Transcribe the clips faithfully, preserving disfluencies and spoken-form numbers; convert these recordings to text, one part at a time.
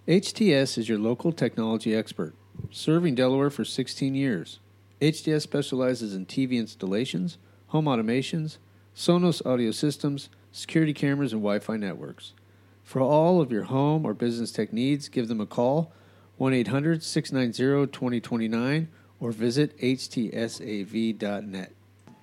H T S is your local technology expert, serving Delaware for sixteen years. H T S specializes in T V installations, home automations, Sonos audio systems, security cameras, and Wi-Fi networks. For all of your home or business tech needs, give them a call, one eight hundred, six nine zero, two zero two nine, or visit H T S A V dot net.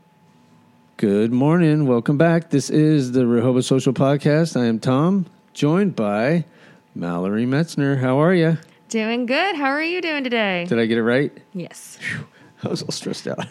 Good morning. Welcome back. This is the Rehoboth Social Podcast. I am Tom, joined by Mallory Metzner. How are you? Doing good. How are you doing today? Did I get it right? Yes. Whew. I was all stressed out.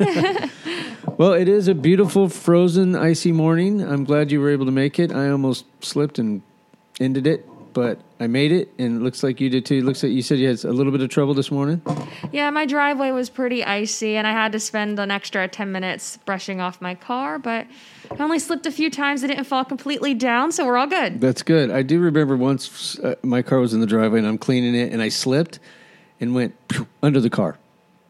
Well, it is a beautiful, frozen, icy morning. I'm glad you were able to make it. I almost slipped and ended it, but I made it, and it looks like you did too. It looks like you said you had a little bit of trouble this morning. Yeah, my driveway was pretty icy, and I had to spend an extra ten minutes brushing off my car, but I only slipped a few times. It didn't fall completely down, so we're all good. That's good. I do remember once uh, my car was in the driveway, and I'm cleaning it, and I slipped and went phew, under the car.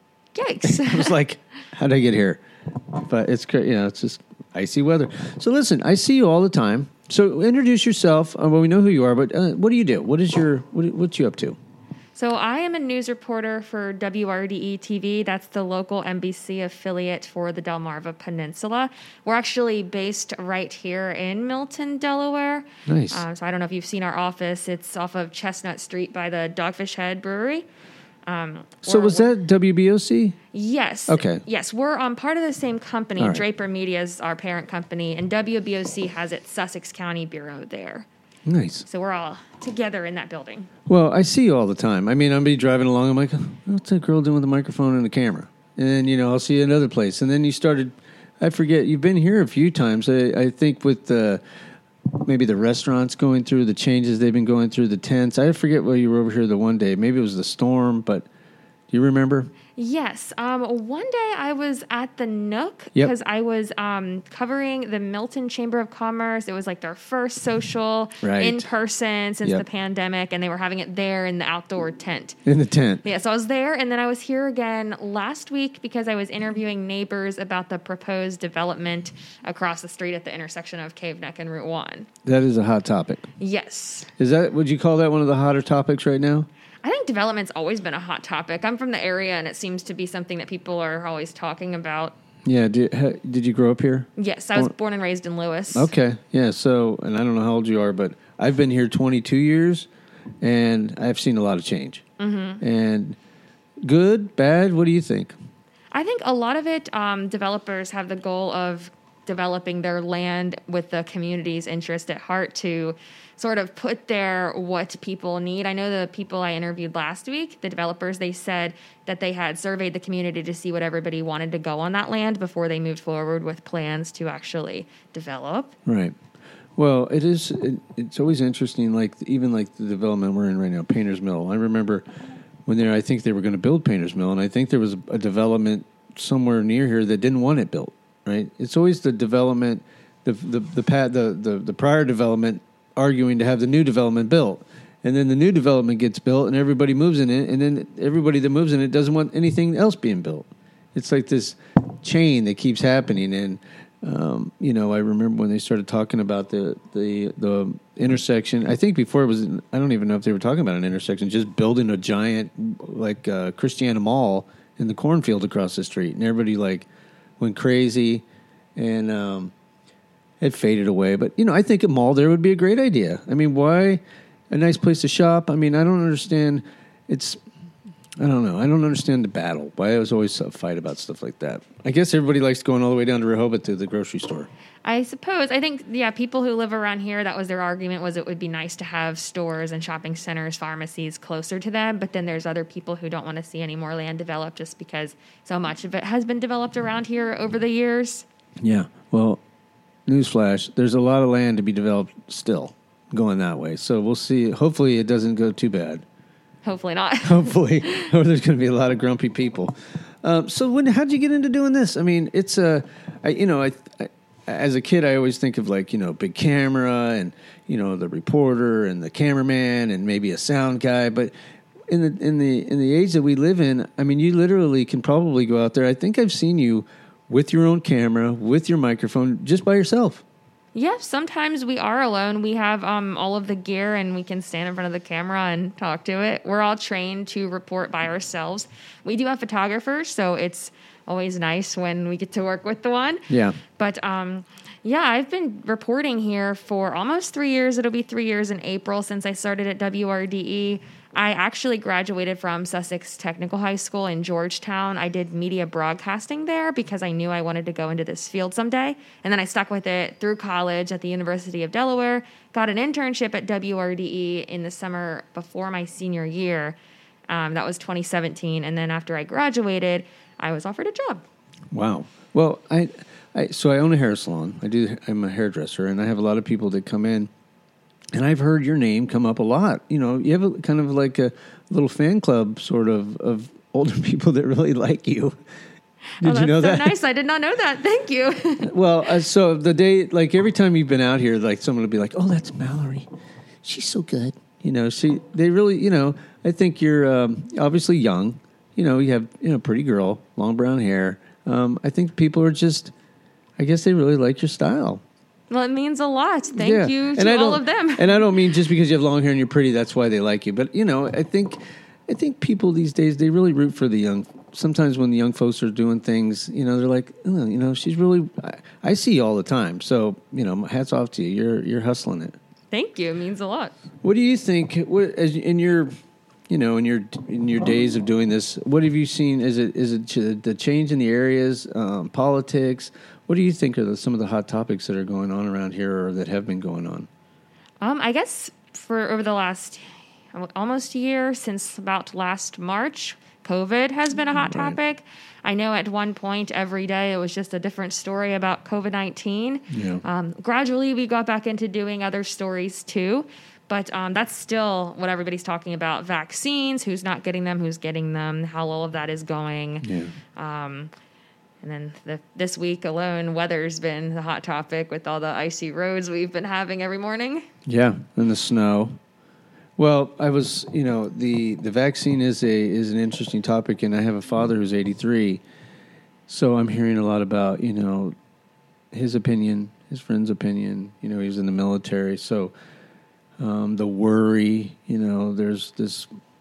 Yikes. I was like, how did I get here? But it's great. You know, it's just icy weather. So listen, I see you all the time. So introduce yourself. Uh, well, we know who you are, but uh, what do you do? What is your, what, what's you up to? So I am a news reporter for W R D E T V. That's the local N B C affiliate for the Delmarva Peninsula. We're actually based right here in Milton, Delaware. Nice. Um, so I don't know if you've seen our office. It's off of Chestnut Street by the Dogfish Head Brewery. Um, so was that W B O C? Yes. Okay. Yes, we're um, part of the same company. Right. Draper Media is our parent company, and W B O C has its Sussex County Bureau there. Nice. So we're all together in that building. Well, I see you all the time. I mean, I'll be driving along. I'm like, what's that girl doing with a microphone and a camera? And then, you know, I'll see you another place. And then you started, I forget, you've been here a few times. I, I think with the... maybe the restaurants going through, the changes they've been going through, the tents. I forget where you were over here the one day. Maybe it was the storm, but do you remember? Yes. Um, one day I was at the Nook Yep. because I was um, covering the Milton Chamber of Commerce. It was like their first social Right. in person since Yep. the pandemic, and they were having it there in the outdoor tent. In the tent. Yeah, so I was there, and then I was here again last week because I was interviewing neighbors about the proposed development across the street at the intersection of Cave Neck and Route one. That is a hot topic. Yes. Is that, would you call that one of the hotter topics right now? I think development's always been a hot topic. I'm from the area, and it seems to be something that people are always talking about. Yeah. Did, ha, did you grow up here? Yes, I was born and raised in Lewis. Okay. Yeah. So, and I don't know how old you are, but I've been here twenty-two years, and I've seen a lot of change. Mm-hmm. And good, bad, what do you think? I think a lot of it, um, developers have the goal of developing their land with the community's interest at heart to sort of put there what people need. I know the people I interviewed last week, the developers, they said that they had surveyed the community to see what everybody wanted to go on that land before they moved forward with plans to actually develop. Right. Well, it is, it, it's always interesting, like even like the development we're in right now, Painters Mill. I remember when they, I think they were going to build Painters Mill, and I think there was a, a development somewhere near here that didn't want it built, right? It's always the development, the the the, the, the, the, the prior development arguing to have the new development built. And then the new development gets built and everybody moves in it, and then everybody that moves in it doesn't want anything else being built. It's like this chain that keeps happening. And, um, you know, I remember when they started talking about the, the, the intersection, I think before it was, I don't even know if they were talking about an intersection, just building a giant, like, uh, Christiana Mall in the cornfield across the street. And everybody, like, went crazy. And, um, it faded away, but, you know, I think a mall there would be a great idea. I mean, why? A nice place to shop. I mean, I don't understand. It's, I don't know. I don't understand the battle. Why there's always a fight about stuff like that. I guess everybody likes going all the way down to Rehoboth to the grocery store. I suppose. I think, yeah, people who live around here, that was their argument, was it would be nice to have stores and shopping centers, pharmacies closer to them. But then there's other people who don't want to see any more land developed just because so much of it has been developed around here over the years. Yeah. Well, newsflash, there's a lot of land to be developed still going that way. So we'll see. Hopefully it doesn't go too bad. Hopefully not. Hopefully. Or there's going to be a lot of grumpy people. Um, so when, how'd you get into doing this? I mean, it's a, I, you know, I, I, as a kid, I always think of like, you know, big camera and, you know, the reporter and the cameraman and maybe a sound guy. But in the, in the, in the age that we live in, I mean, you literally can probably go out there. I think I've seen you with your own camera, with your microphone, just by yourself. Yeah, sometimes we are alone. We have um, all of the gear and we can stand in front of the camera and talk to it. We're all trained to report by ourselves. We do have photographers, so it's always nice when we get to work with the one. Yeah. But um, yeah, I've been reporting here for almost three years. It'll be three years in April since I started at W R D E. I actually graduated from Sussex Technical High School in Georgetown. I did media broadcasting there because I knew I wanted to go into this field someday. And then I stuck with it through college at the University of Delaware, got an internship at W R D E in the summer before my senior year. Um, that was twenty seventeen. And then after I graduated, I was offered a job. Wow. Well, I, I so I own a hair salon. I do. I'm a hairdresser, and I have a lot of people that come in. And I've heard your name come up a lot. You know, you have a kind of like a little fan club sort of of older people that really like you. Did oh, that's you know so that? Nice. I did not know that. Thank you. Well, uh, so the day, like every time you've been out here, like someone will be like, "Oh, that's Mallory. She's so good." You know, she they really, you know, I think you're um, obviously young. You know, you have you know pretty girl, long brown hair. Um, I think people are just, I guess they really like your style. Well, it means a lot. Thank yeah. you and to I all of them. And I don't mean just because you have long hair and you're pretty, that's why they like you. But, you know, I think I think people these days, they really root for the young. Sometimes when the young folks are doing things, you know, they're like, oh, you know, she's really, I, I see you all the time. So, you know, hats off to you. You're you're hustling it. Thank you. It means a lot. What do you think, what, as in your, you know, in your in your days of doing this, what have you seen? Is it is it the change in the areas, um, politics? What do you think are the, some of the hot topics that are going on around here or that have been going on? Um, I guess for over the last almost a year, since about last March, COVID has been a hot Right. topic. I know at one point every day it was just a different story about COVID nineteen. Yeah. Um, gradually, we got back into doing other stories too. But um, that's still what everybody's talking about. Vaccines, who's not getting them, who's getting them, how all of that is going. Yeah. Um, and then the, this week alone, weather's been the hot topic with all the icy roads we've been having every morning. Yeah, and the snow. Well, I was, you know, the, the vaccine is a is an interesting topic, and I have a father who's eighty-three, so I'm hearing a lot about, you know, his opinion, his friend's opinion. You know, he was in the military, so um, the worry, you know, there's this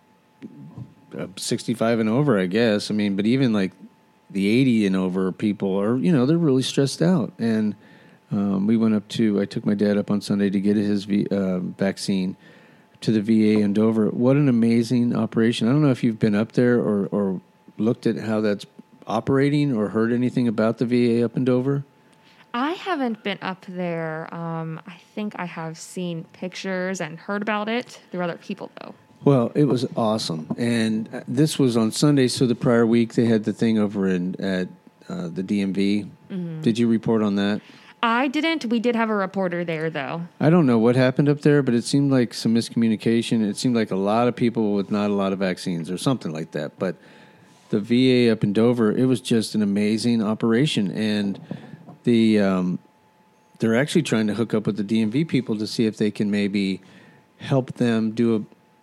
uh, sixty-five and over, I guess. I mean, but even like the eighty and over people are, you know, they're really stressed out. And um, we went up to, I took my dad up on Sunday to get his v, uh, vaccine to the V A in Dover. What an amazing operation. I don't know if you've been up there or, or looked at how that's operating or heard anything about the V A up in Dover. I haven't been up there. Um, I think I have seen pictures and heard about it through other people, though. Well, it was awesome, and this was on Sunday. So the prior week they had the thing over in at uh, the D M V. Mm-hmm. Did you report on that? I didn't. We did have a reporter there, though. I don't know what happened up there, but it seemed like some miscommunication. It seemed like a lot of people with not a lot of vaccines or something like that. But the V A up in Dover, it was just an amazing operation, and the um, they're actually trying to hook up with the D M V people to see if they can maybe help them do a.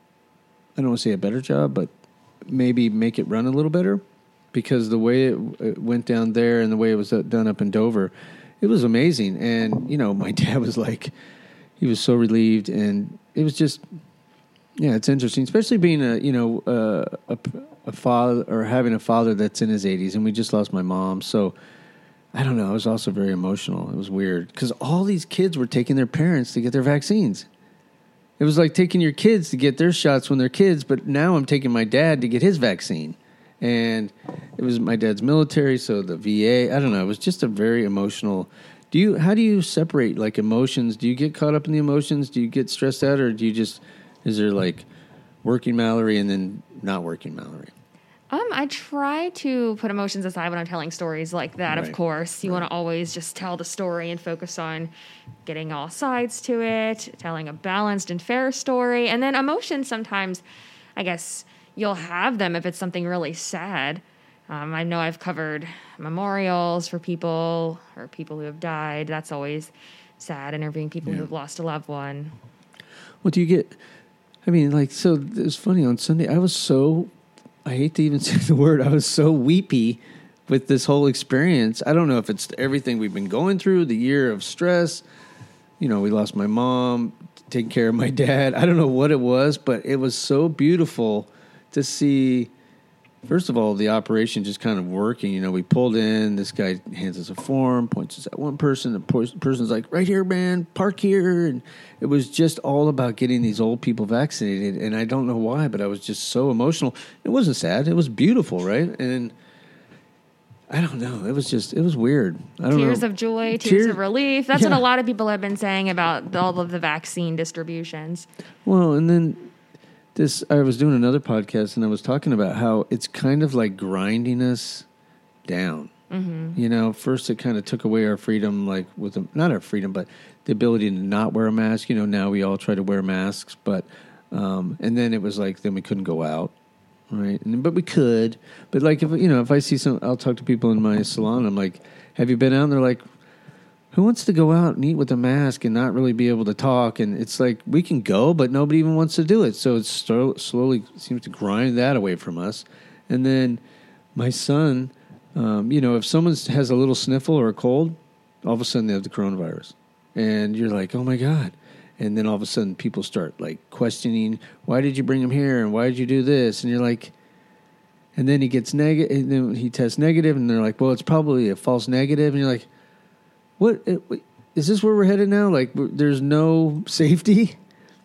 I don't want to say a better job, but maybe make it run a little better, because the way it, it went down there and the way it was done up in Dover, it was amazing. And, you know, my dad was like, he was so relieved, and it was just, yeah, it's interesting, especially being a, you know, uh, a, a father or having a father that's in his eighties, and we just lost my mom. So I don't know. I was also very emotional. It was weird because all these kids were taking their parents to get their vaccines. It was like taking your kids to get their shots when they're kids, but now I'm taking my dad to get his vaccine. And it was my dad's military, so the V A, I don't know, it was just a very emotional. Do you, how do you separate like emotions? Do you get caught up in the emotions? Do you get stressed out, or do you just, is there like working Mallory and then not working Mallory? Um, I try to put emotions aside when I'm telling stories like that, Right. of course. You Right. want to always just tell the story and focus on getting all sides to it, telling a balanced and fair story. And then emotions sometimes, I guess, you'll have them if it's something really sad. Um, I know I've covered memorials for people or people who have died. That's always sad, interviewing people Yeah. who have lost a loved one. What do you get? I mean, like, so it was funny on Sunday. I was so, I hate to even say the word, I was so weepy with this whole experience. I don't know if it's everything we've been going through, the year of stress, you know, we lost my mom, taking care of my dad. I don't know what it was, but it was so beautiful to see. First of all, the operation just kind of working. You know, we pulled in. This guy hands us a form, points us at one person. The person's like, right here, man, park here. And it was just all about getting these old people vaccinated. And I don't know why, but I was just so emotional. It wasn't sad. It was beautiful, right? And I don't know. It was just, it was weird. I don't tears know. of joy, tears Tear, of relief. That's yeah. what a lot of people have been saying about all of the vaccine distributions. Well, and then this, I was doing another podcast and I was talking about how it's kind of like grinding us down. Mm-hmm. You know, first it kind of took away our freedom, like with the, not our freedom, but the ability to not wear a mask. You know, now we all try to wear masks, but um, and then it was like then we couldn't go out, right? And, but we could. But like if you know, if I see some, I'll talk to people in my salon. I'm like, "Have you been out?" And they're like, who wants to go out and eat with a mask and not really be able to talk? And it's like, we can go, but nobody even wants to do it. So it st- slowly seems to grind that away from us. And then my son, um, you know, if someone has a little sniffle or a cold, all of a sudden they have the coronavirus. And you're like, oh my God. And then all of a sudden people start like questioning, why did you bring him here? And why did you do this? And you're like, and then he gets negative, and then he tests negative, and they're like, well, it's probably a false negative. And you're like, What is this where we're headed now? Like, there's no safety?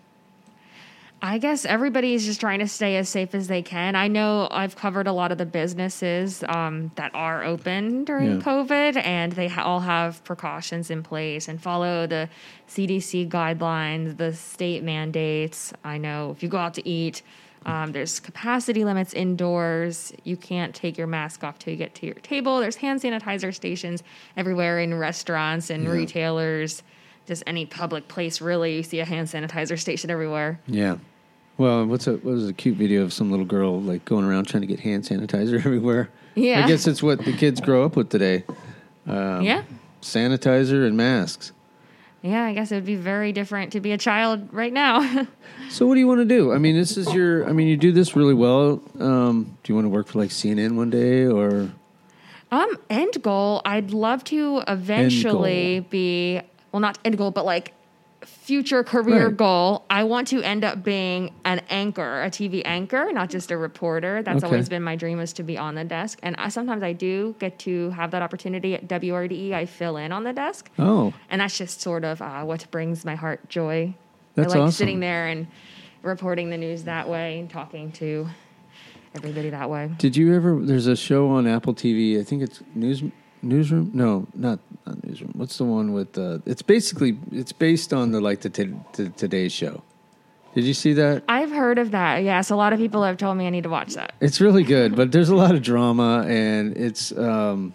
I guess everybody's just trying to stay as safe as they can. I know I've covered a lot of the businesses um, that are open during yeah. COVID, and they ha- all have precautions in place and follow the C D C guidelines, the state mandates. I know if you go out to eat, Um, there's capacity limits indoors. You can't take your mask off till you get to your table. There's hand sanitizer stations everywhere in restaurants and yeah. retailers. Just any public place, really, you see a hand sanitizer station everywhere. Yeah. Well, what's a what was a cute video of some little girl like going around trying to get hand sanitizer everywhere? Yeah. I guess it's what the kids grow up with today. Um, yeah. Sanitizer and masks. Yeah, I guess it would be very different to be a child right now. So what do you want to do? I mean, this is your, I mean, you do this really well. Um, do you want to work for like C N N one day or? Um, end goal, I'd love to eventually be, well, not end goal, but like future career right. goal. I want to end up being an anchor, a T V anchor, not just a reporter. That's okay. always been my dream, is to be on the desk. And I, sometimes I do get to have that opportunity at W R D E. I fill in on the desk. Oh. And that's just sort of uh, what brings my heart joy. That's I like awesome. sitting there and reporting the news that way and talking to everybody that way. Did you ever, there's a show on Apple T V, I think it's News Newsroom? No, not, not Newsroom. What's the one with, uh, it's basically, it's based on the, like, the, t- the Today Show. Did you see that? I've heard of that, yes. A lot of people have told me I need to watch that. It's really good, but there's a lot of drama, and it's, um,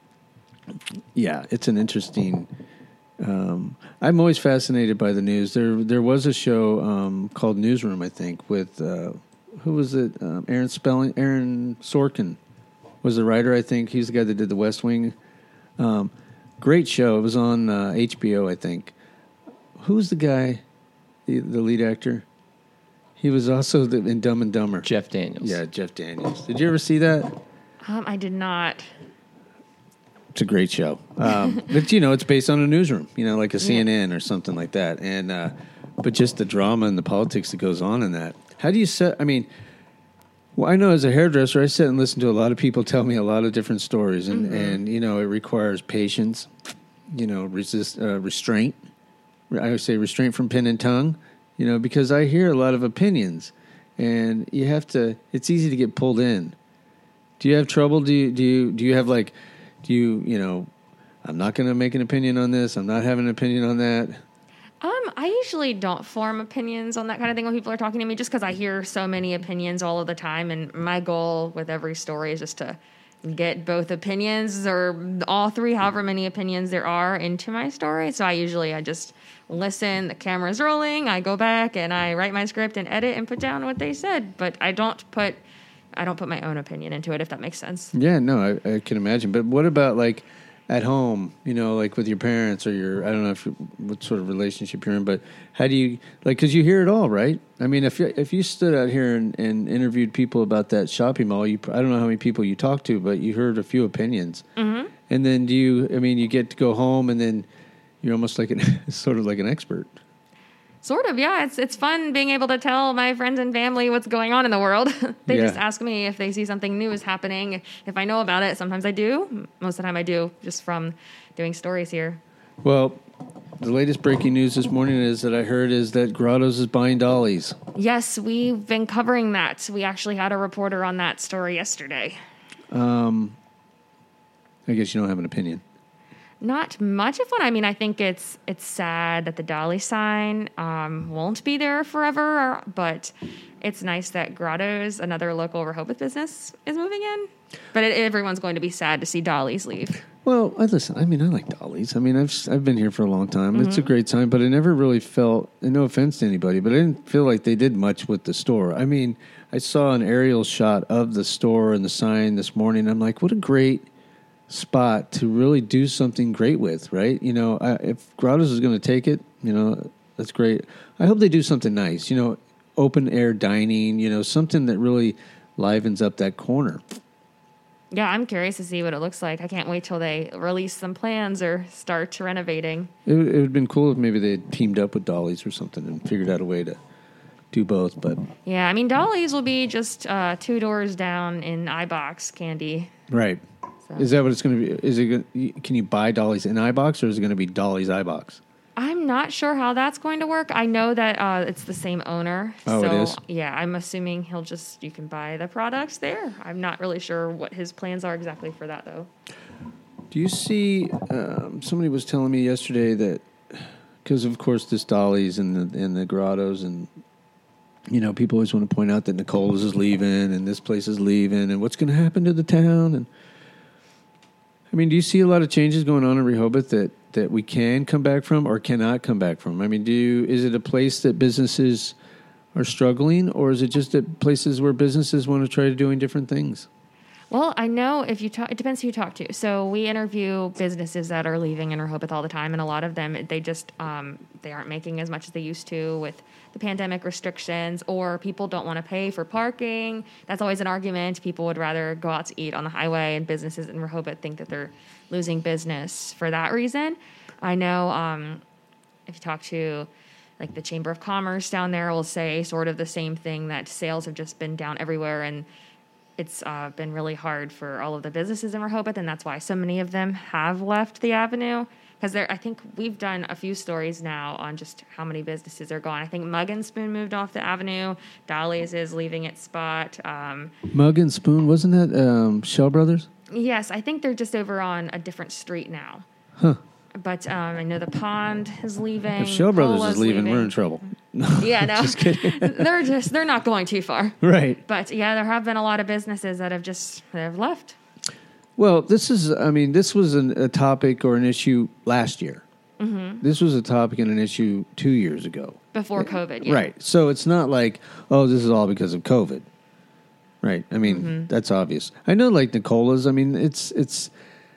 yeah, it's an interesting, um, I'm always fascinated by the news. There there was a show um, called Newsroom, I think, with, uh, who was it? Um, Aaron Spelling, Aaron Sorkin was the writer, I think. He's the guy that did The West Wing. Um, great show. It was on uh, H B O, I think. Who's the guy, the, the lead actor? He was also the, in Dumb and Dumber. Jeff Daniels. Yeah, Jeff Daniels. Did you ever see that? Um, I did not. It's a great show. Um, but, you know, it's based on a newsroom, you know, like a C N N or something like that. And uh, but just the drama and the politics that goes on in that. How do you set, I mean, well, I know as a hairdresser, I sit and listen to a lot of people tell me a lot of different stories. And, mm-hmm. and you know, it requires patience, you know, resist, uh, restraint. I would say restraint from pen and tongue, you know, because I hear a lot of opinions. And you have to, it's easy to get pulled in. Do you have trouble? Do you, do you, do you have like, do you, you know, I'm not going to make an opinion on this. I'm not having an opinion on that. Um, I usually don't form opinions on that kind of thing when people are talking to me, just because I hear so many opinions all of the time. And my goal with every story is just to get both opinions or all three, however many opinions there are, into my story. So I usually, I just listen, the camera's rolling, I go back and I write my script and edit and put down what they said. But I don't put, I don't put my own opinion into it, if that makes sense. Yeah, no, I, I can imagine. But what about like at home, you know, like with your parents or your, I don't know if you, what sort of relationship you're in, but how do you, like, because you hear it all, right? I mean, if you, if you stood out here and, and interviewed people about that shopping mall, you, I don't know how many people you talked to, but you heard a few opinions. Mm-hmm. And then do you, I mean, you get to go home and then you're almost like an sort of like an expert. Sort of, yeah. It's it's fun being able to tell my friends and family what's going on in the world. They Yeah. just ask me if they see something new is happening. If I know about it, sometimes I do. Most of the time I do, just from doing stories here. Well, the latest breaking news this morning is that I heard is that Grottos is buying dollies. Yes, we've been covering that. We actually had a reporter on that story yesterday. Um, I guess you don't have an opinion. Not much of one. I mean, I think it's it's sad that the Dolly sign um, won't be there forever, but it's nice that Grottos, another local Rehoboth business, is moving in. But it, everyone's going to be sad to see Dolly's leave. Well, I listen. I mean, I like dollies. I mean, I've I've been here for a long time. Mm-hmm. It's a great time, but I never really felt. And no offense to anybody, but I didn't feel like they did much with the store. I mean, I saw an aerial shot of the store and the sign this morning. I'm like, what a great spot to really do something great with, right? You know, I, if Grottos is going to take it, you know, that's great. I hope they do something nice. You know, open air dining. You know, something that really livens up that corner. Yeah, I'm curious to see what it looks like. I can't wait till they release some plans or start renovating. It, it would have been cool if maybe they had teamed up with Dolly's or something and figured out a way to do both. But yeah, I mean, Dolly's will be just uh, two doors down in iBox Candy. Right. So. Is that what it's going to be? Is it? Gonna, can you buy Dolly's in iBox, or is it going to be Dolly's iBox? I'm not sure how that's going to work. I know that uh, it's the same owner. Oh, so, it is? Yeah, I'm assuming he'll just, you can buy the products there. I'm not really sure what his plans are exactly for that, though. Do you see, um, somebody was telling me yesterday that, because of course this Dolly's and the, and the Grottos, and, you know, people always want to point out that Nicola's is leaving and this place is leaving and what's going to happen to the town. And I mean, do you see a lot of changes going on in Rehoboth that, that we can come back from or cannot come back from? I mean, do you, is it a place that businesses are struggling, or is it just at places where businesses want to try to doing different things? Well, I know if you talk, it depends who you talk to. So we interview businesses that are leaving in Rehoboth all the time, and a lot of them, they just, um, they aren't making as much as they used to with the pandemic restrictions, or people don't want to pay for parking. That's always an argument. People would rather go out to eat on the highway, and businesses in Rehoboth think that they're losing business for that reason. I know um, if you talk to like the Chamber of Commerce down there, will say sort of the same thing, that sales have just been down everywhere, and it's uh, been really hard for all of the businesses in Rehoboth, and that's why so many of them have left the Avenue. Because there, I think we've done a few stories now on just how many businesses are gone. I think Mug and Spoon moved off the Avenue. Dolly's is leaving its spot. Um, Mug and Spoon, wasn't that um, Shell Brothers? Yes, I think they're just over on a different street now. Huh. But um, I know the Pond is leaving. If Shell Brothers Cola's is leaving, leaving, we're in trouble. Yeah, no. Just kidding. they're just they're not going too far. Right. But yeah, there have been a lot of businesses that have just they've left. Well, this is, I mean, this was an, a topic or an issue last year. Mm-hmm. This was a topic and an issue two years ago. Before COVID, yeah. Right. So it's not like, oh, this is all because of COVID. Right. I mean, mm-hmm. that's obvious. I know, like Nicola's, I mean, it's, it's,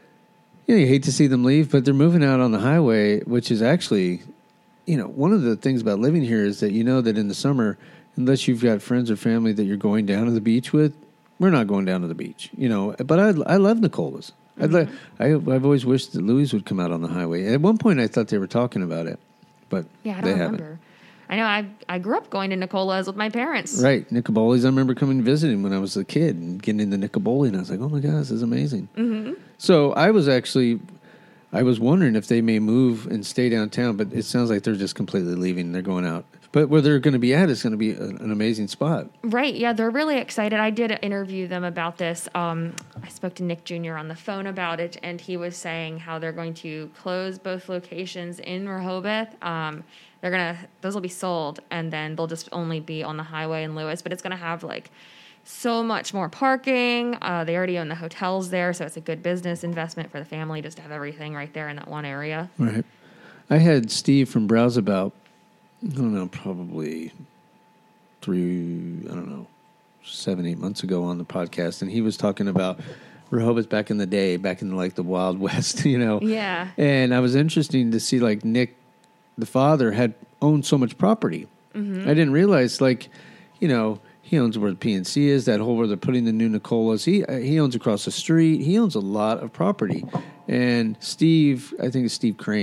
you know, you hate to see them leave, but they're moving out on the highway, which is actually, you know, one of the things about living here is that you know that in the summer, unless you've got friends or family that you're going down to the beach with, we're not going down to the beach, you know. But I, I love Nicola's. Mm-hmm. I'd like, I, I've always wished that Louis would come out on the highway. At one point, I thought they were talking about it, but yeah, I don't they remember. haven't. I know I I grew up going to Nicola's with my parents. Right, Nicoboli's. I remember coming visiting when I was a kid and getting into Nicoboli, and I was like, oh my God, this is amazing. Mm-hmm. So I was actually, I was wondering if they may move and stay downtown, but it sounds like they're just completely leaving. They're going out. But where they're going to be at is going to be an, an amazing spot. Right, yeah, they're really excited. I did interview them about this. Um, I spoke to Nick Junior on the phone about it, and he was saying how they're going to close both locations in Rehoboth. Um, they're going to, those will be sold, and then they'll just only be on the highway in Lewis, but it's going to have, like, so much more parking. Uh, they already own the hotels there, so it's a good business investment for the family just to have everything right there in that one area. Right. I had Steve from Browseabout, I don't know, probably three, I don't know, seven, eight months ago on the podcast, and he was talking about Rehoboth back in the day, back in like the Wild West, you know. Yeah. And I was interesting to see like Nick, the father, had owned so much property. Mm-hmm. I didn't realize, like, you know, he owns where the P N C is, that whole where they're putting the new Nicola's. He he owns across the street. He owns a lot of property. And Steve, I think it's Steve Crane,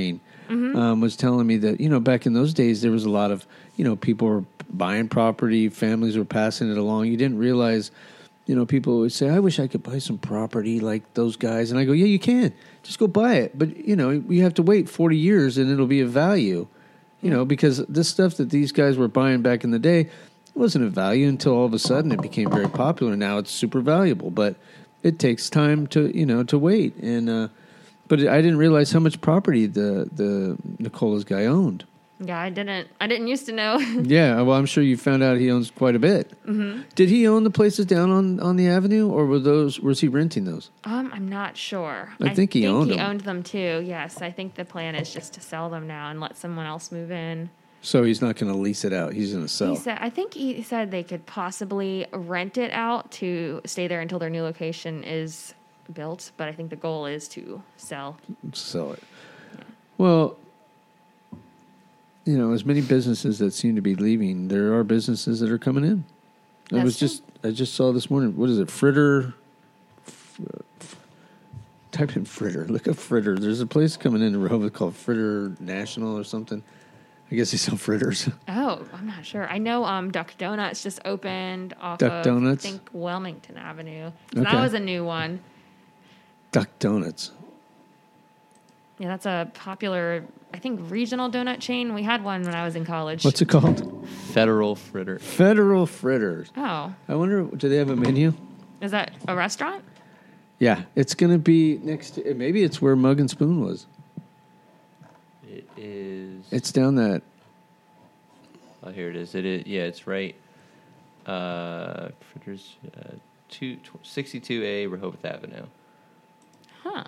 Mm-hmm. um, was telling me that, you know, back in those days, there was a lot of, you know, people were buying property, families were passing it along. You didn't realize, you know, people would say, I wish I could buy some property like those guys. And I go, yeah, you can. Just go buy it. But, you know, you have to wait forty years and it'll be of value, you know, because this stuff that these guys were buying back in the day wasn't of value until all of a sudden it became very popular. And now it's super valuable. But it takes time to, you know, to wait. And, uh, but I didn't realize how much property the, the Nicola's guy owned. Yeah, I didn't. I didn't used to know. Yeah, well, I'm sure you found out he owns quite a bit. Mm-hmm. Did he own the places down on, on the avenue, or were those was he renting those? Um, I'm not sure. I think he think owned he them. owned them too. Yes, I think the plan is just to sell them now and let someone else move in. So he's not going to lease it out; he's going to sell. He said, I think he said they could possibly rent it out to stay there until their new location is built. But I think the goal is to sell. Sell it. Yeah. Well, you know, as many businesses that seem to be leaving, there are businesses that are coming in. I That's was true. just I just saw this morning. What is it? Fritter. F- f- type in Fritter. Look up Fritter. There's a place coming into Rehoboth called Fritter National or something. I guess they sell fritters. Oh, I'm not sure. I know um, Duck Donuts just opened off Duck of, Donuts? I think, Wilmington Avenue. So Okay. that was a new one. Duck Donuts. Yeah, that's a popular, I think, regional donut chain. We had one when I was in college. What's it called? Federal Fritter. Federal Fritters. Oh, I wonder, do they have a menu? is that a restaurant? Yeah, it's going to be next to, maybe it's where Mug and Spoon was. It is. It's down that, Oh, here it is. It is. Yeah, it's right. Uh, Fritters, uh, two, sixty-two A Rehoboth Avenue. Huh.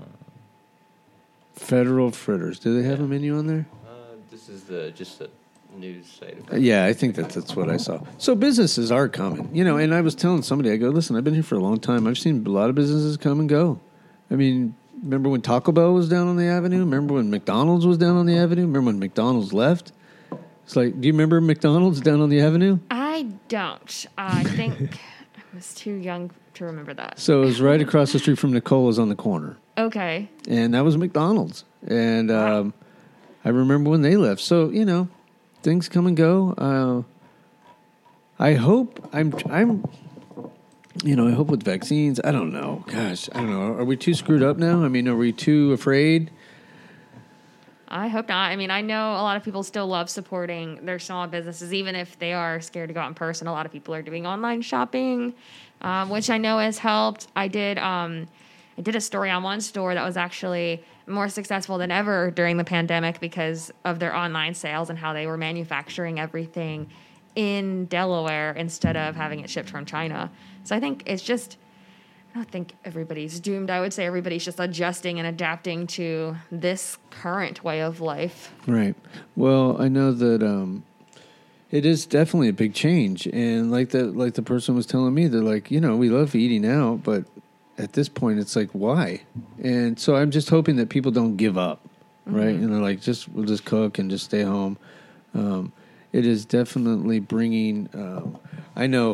Federal Fritters. Do they have Yeah. a menu on there? Uh, this is the just a news site. Uh, Yeah, I think that that's what I saw. So businesses are coming, you know, and I was telling somebody, I go, listen, I've been here for a long time. I've seen a lot of businesses come and go. I mean, remember when Taco Bell was down on the avenue? Remember when McDonald's was down on the avenue? Remember when McDonald's left? It's like, do you remember McDonald's down on the avenue? I don't. I think I was too young to remember that. So it was right across the street from Nicola's on the corner. Okay. And that was McDonald's. And um, I remember when they left. So, you know, things come and go. Uh, I hope I'm, I'm, you know, I hope with vaccines, I don't know. Gosh, I don't know. Are we too screwed up now? I mean, are we too afraid? I hope not. I mean, I know a lot of people still love supporting their small businesses, even if they are scared to go out in person. A lot of people are doing online shopping, um, which I know has helped. I did, um, I did a story on one store that was actually more successful than ever during the pandemic because of their online sales and how they were manufacturing everything in Delaware instead of having it shipped from China. So I think it's just, I don't think everybody's doomed. I would say everybody's just adjusting and adapting to this current way of life. Right. Well, I know that um, it is definitely a big change. And like the, like the person was telling me, they're like, you know, we love eating out, but at this point, it's like, why? And so I'm just hoping that people don't give up, mm-hmm. right? And they're like, just we'll just cook and just stay home. Um, it is definitely bringing. Uh, I know.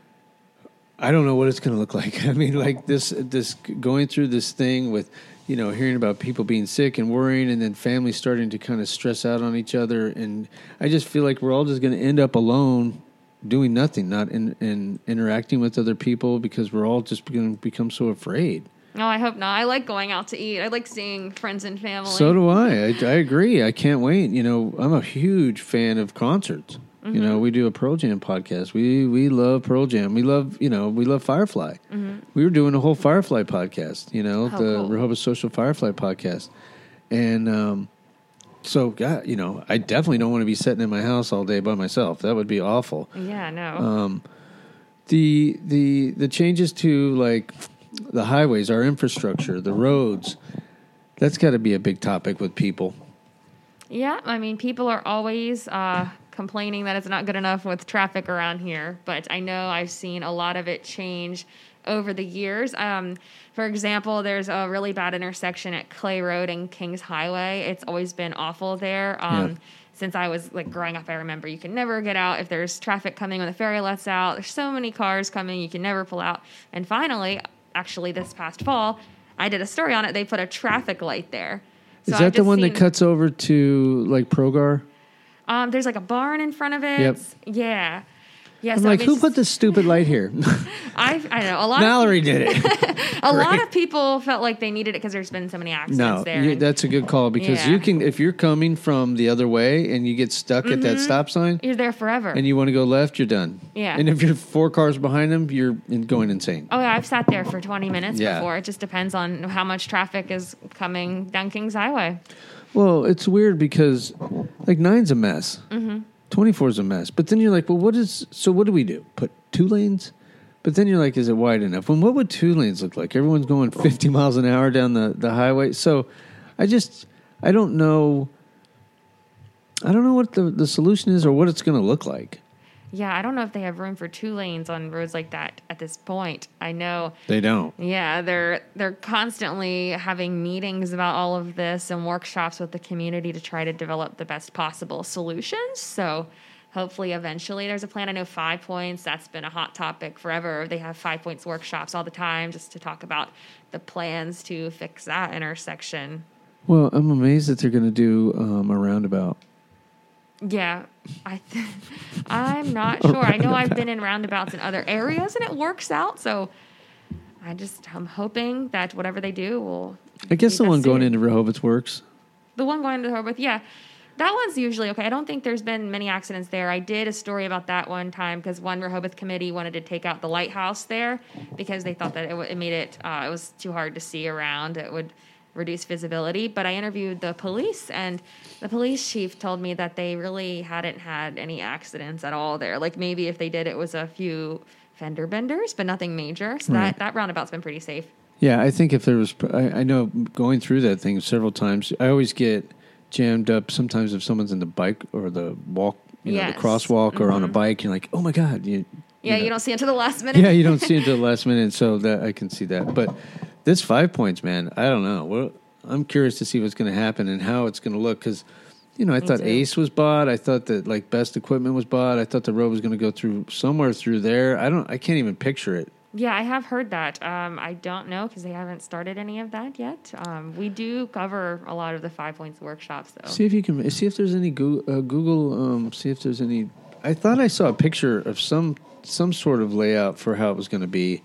I don't know what it's going to look like. I mean, like this, this going through this thing with, you know, hearing about people being sick and worrying, and then families starting to kind of stress out on each other, and I just feel like we're all just going to end up alone. Doing nothing, not in, in interacting with other people because we're all just going to become so afraid. No, I hope not. I like going out to eat. I like seeing friends and family. So do I. I, I agree. I can't wait. You know, I'm a huge fan of concerts. Mm-hmm. You know, we do a Pearl Jam podcast. We we love Pearl Jam. We love, you know, we love Firefly. Mm-hmm. We were doing a whole Firefly podcast, you know, oh, the cool. Rehoboth Social Firefly podcast. And, um, So, God, you know, I definitely don't want to be sitting in my house all day by myself. That would be awful. Yeah, no. Um, the the the changes to like the highways, our infrastructure, the roads, that's got to be a big topic with people. Yeah, I mean, people are always uh, complaining that it's not good enough with traffic around here, but I know I've seen a lot of it change over the years. Um, for example, there's a really bad intersection at Clay Road and Kings Highway. It's always been awful there. Um, Yeah. Since I was like growing up, I remember you can never get out if there's traffic coming when the ferry lets out. There's so many cars coming, you can never pull out. And finally, actually this past fall, I did a story on it. They put a traffic light there. Is So that I've the just one that seen- cuts over to like Progar? Um, there's like a barn in front of it. Yep. Yeah. Yeah. I'm so like, it's who just- put this stupid light here? I I don't know a lot. Mallory did it. Of, a lot of people felt like they needed it because there's been so many accidents No, there. you, and- that's a good call because Yeah. you can if you're coming from the other way and you get stuck at that stop sign You're there forever. and you want to go left, you're done. Yeah. And if you're four cars behind them, you're in, going insane. Oh yeah, I've sat there for twenty minutes Yeah. before. It just depends on how much traffic is coming down Kings Highway. Well, it's weird because like nine's a mess. Mm-hmm. twenty-four is a mess. But then you're like, well, what is so? What do we do? Put two lanes? But then you're like, is it wide enough? Well, what would two lanes look like? Everyone's going fifty miles an hour down the, the highway. So I just, I don't know. I don't know what the, the solution is or what it's going to look like. Yeah, I don't know if they have room for two lanes on roads like that at this point. I know. They don't. Yeah, they're they're constantly having meetings about all of this and workshops with the community to try to develop the best possible solutions. So hopefully eventually there's a plan. I know Five Points, that's been a hot topic forever. They have Five Points workshops all the time just to talk about the plans to fix that intersection. Well, I'm amazed that they're going to do um, a roundabout. Yeah, I th- I'm not sure. I know I've been in roundabouts in other areas and it works out. So I just I'm hoping that whatever they do will. I guess be the best one going suited. into Rehoboth works. The one going to Rehoboth, yeah. That one's usually okay. I don't think there's been many accidents there. I did a story about that one time because one Rehoboth committee wanted to take out the lighthouse there because they thought that it, w- it made it, uh, it was too hard to see around. It would reduce visibility. But I interviewed the police, and the police chief told me that they really hadn't had any accidents at all there. Like maybe if they did, it was a few fender benders, but nothing major. So Right. that, that roundabout's been pretty safe. Yeah, I think if there was, I, I know going through that thing several times, I always get jammed up sometimes if someone's in the bike or the walk, you know, Yes. the crosswalk or on a Mhm. bike, you're like, oh my God. You, Yeah, know. you don't see until the last minute. Yeah, you don't see it until the last minute, so that I can see that. But this Five Points, man, I don't know. Well, I'm curious to see what's going to happen and how it's going to look because, you know, I Me thought too. Ace was bought. I thought that like Best Equipment was bought. I thought the road was going to go through somewhere through there. I don't. I can't even picture it. Yeah, I have heard that. Um, I don't know because they haven't started any of that yet. Um, we do cover a lot of the Five Points workshops, though. See if you can see if there's any Google. Uh, Google um, see if there's any. I thought I saw a picture of some some sort of layout for how it was going to be.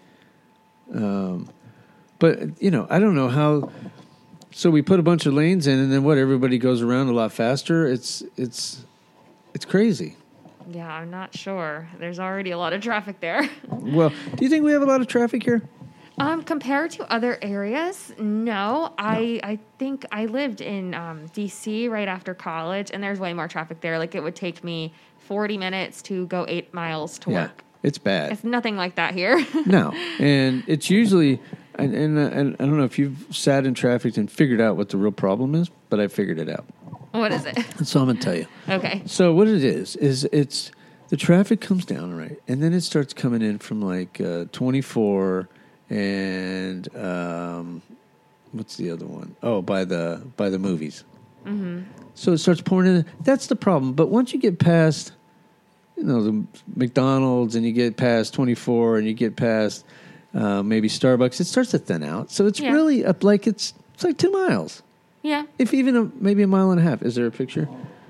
Um, but you know, I don't know how. So we put a bunch of lanes in, and then what? Everybody goes around a lot faster. It's it's it's crazy. Yeah, I'm not sure. There's already a lot of traffic there. Well, do you think we have a lot of traffic here? um, compared to other areas, no. I I think I lived in um, D C right after college, and there's way more traffic there. Like it would take me forty minutes to go eight miles to work. It's bad. It's nothing like that here. No, and it's usually, and, and and I don't know if you've sat in traffic and figured out what the real problem is, but I figured it out. What is it? So I'm gonna tell you. Okay. So what it is is it's the traffic comes down, right, and then it starts coming in from like uh, twenty-four and um, what's the other one? Oh, by the by the movies. Mm-hmm. So it starts pouring in. That's the problem. But once you get past, you know, the McDonald's and you get past twenty-four and you get past uh, maybe Starbucks, it starts to thin out. So it's Yeah. really up like it's it's like two miles, Yeah. if even a, maybe a mile and a half. Is there a picture?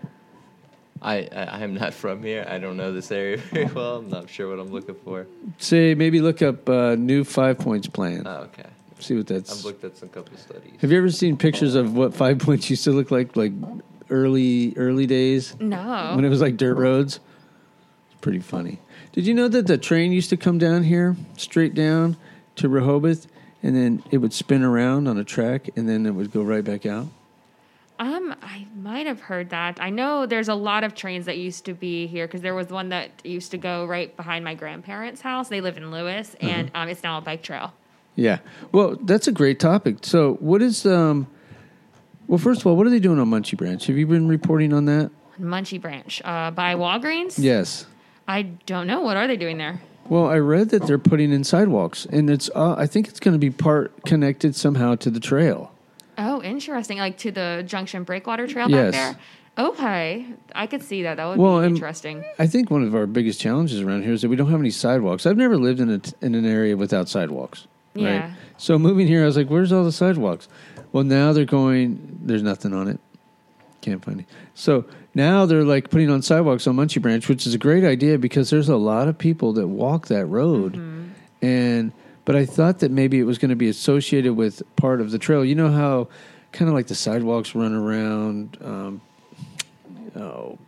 I, I I am not from here. I don't know this area very well. I'm not sure what I'm looking for. Say maybe look up uh, new Five Points plan. Oh, okay. See what that's. I've looked at some couple studies. Have you ever seen pictures of what Five Points used to look like, like early early days No. when it was like dirt roads? It's pretty funny. Did you know that the train used to come down here, straight down to Rehoboth, and then it would spin around on a track, and then it would go right back out? Um, I might have heard that. I know there's a lot of trains that used to be here because there was one that used to go right behind my grandparents' house. They live in Lewis, and um, it's now a bike trail. Yeah. Well, that's a great topic. So, what is um? Well, first of all, what are they doing on Munchie Branch? Have you been reporting on that? Munchie Branch uh, by Walgreens. Yes. I don't know. What are they doing there? Well, I read that they're putting in sidewalks, and it's. Uh, I think it's going to be part connected somehow to the trail. Oh, interesting. Like to the Junction Breakwater Trail Yes. back there. Okay, I could see that. That would Well, be and- interesting. I think one of our biggest challenges around here is that we don't have any sidewalks. I've never lived in a, in an area without sidewalks. Right? Yeah. So moving here, I was like, "Where's all the sidewalks?" Well, now they're going. There's nothing on it. Can't find it. So now they're like putting on sidewalks on Muncie Branch, which is a great idea because there's a lot of people that walk that road. Mm-hmm. And but I thought that maybe it was going to be associated with part of the trail. You know how kind of like the sidewalks run around. Um, oh,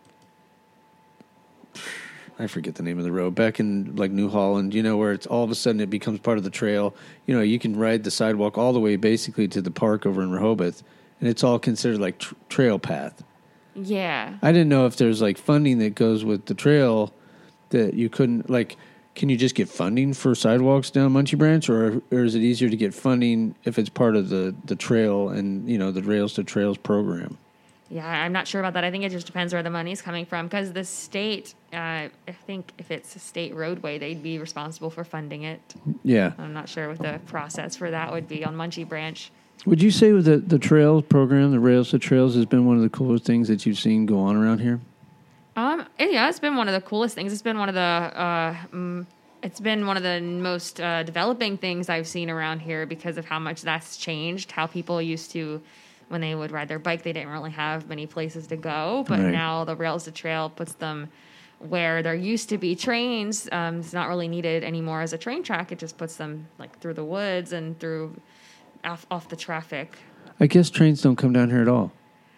I forget the name of the road. Back in like New Holland, you know, where it's all of a sudden it becomes part of the trail. You know, you can ride the sidewalk all the way basically to the park over in Rehoboth. And it's all considered like tr- trail path. Yeah. I didn't know if there's like funding that goes with the trail that you couldn't like. Can you just get funding for sidewalks down Muncie Branch, or or is it easier to get funding if it's part of the, the trail and you know the Rails to Trails program? Yeah, I'm not sure about that. I think it just depends where the money's coming from because the state, uh, I think if it's a state roadway, they'd be responsible for funding it. Yeah. I'm not sure what the process for that would be on Muncie Branch. Would you say with the, the trails program, the Rails to Trails, has been one of the coolest things that you've seen go on around here? Um, yeah, it's been one of the coolest things. It's been one of the, uh, um, it's been one of the most uh, developing things I've seen around here because of how much that's changed. How people used to, when they would ride their bike, they didn't really have many places to go. But right. now the Rails to Trail puts them where there used to be trains. Um, it's not really needed anymore as a train track. It just puts them like through the woods and through off, off the traffic. I guess trains don't come down here at all.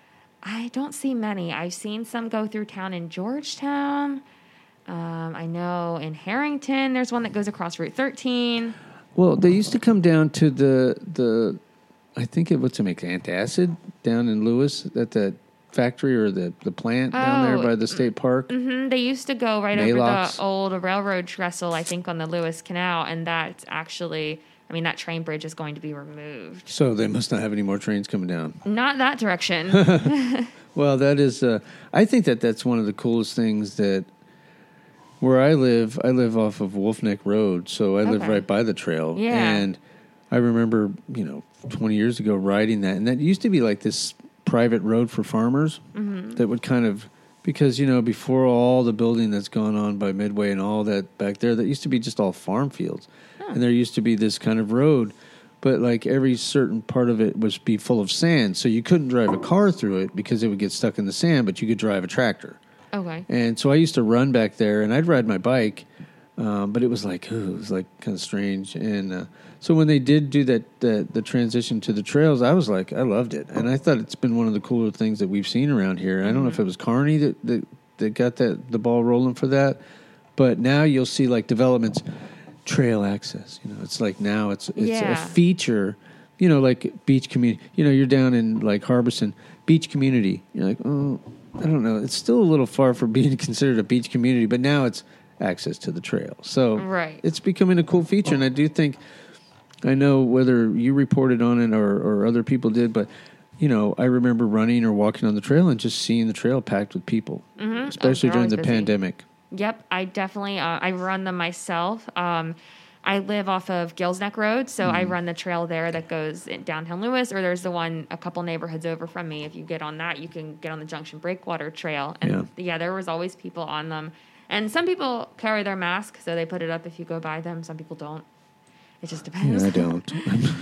I don't see many. I've seen some go through town in Georgetown. Um, I know in Harrington, there's one that goes across Route thirteen. Well, they used to come down to the, the I think it was to make antacid down in Lewis at the factory or the, the plant oh, down there by the state park. Mm-hmm. They used to go right Maylocks. over the old railroad trestle, I think, on the Lewis Canal, and that's actually... I mean, that train bridge is going to be removed. So they must not have any more trains coming down. Not that direction. Well, that is, uh, I think that that's one of the coolest things that where I live, I live off of Wolf Neck Road, so I okay. live right by the trail. Yeah. And I remember, you know, twenty years ago riding that, and that used to be like this private road for farmers mm-hmm. that would kind of, because, you know, before all the building that's gone on by Midway and all that back there, that used to be just all farm fields. And there used to be this kind of road, but like every certain part of it was be full of sand. So you couldn't drive a car through it because it would get stuck in the sand, but you could drive a tractor. Okay. And so I used to run back there and I'd ride my bike, um, but it was like, ooh, it was like kind of strange. And uh, so when they did do that, the, the transition to the trails, I was like, I loved it. And I thought it's been one of the cooler things that we've seen around here. Mm-hmm. I don't know if it was Kearney that, that, that got that the ball rolling for that, but now you'll see like developments. Trail access, you know, it's like now it's it's yeah. a feature, you know, like beach community. You know, you're down in like Harbison, beach community. You're like, oh, I don't know. It's still a little far from being considered a beach community, but now it's access to the trail. So right. it's becoming a cool feature, and I do think, I know whether you reported on it or, or other people did, but you know, I remember running or walking on the trail and just seeing the trail packed with people, mm-hmm. especially oh, during the busy. pandemic. Yep, I definitely, uh, I run them myself. Um, I live off of Gills Neck Road, so mm. I run the trail there that goes in downtown Lewis, or there's the one a couple neighborhoods over from me. If you get on that, you can get on the Junction Breakwater Trail. And yeah, yeah there was always people on them. And some people carry their mask, so they put it up if you go by them. Some people don't. It just depends. Yeah, I don't.